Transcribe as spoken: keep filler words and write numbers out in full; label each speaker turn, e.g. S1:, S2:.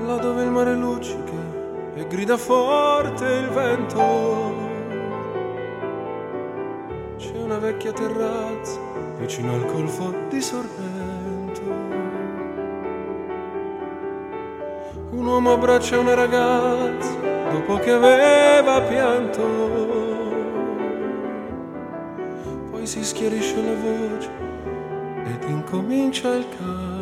S1: là dove il mare luccica e grida forte il vento, c'è una vecchia terrazza vicino al golfo di Sorrento. Un uomo abbraccia una ragazza dopo che aveva pianto, poi si schiarisce la voce ed incomincia il canto.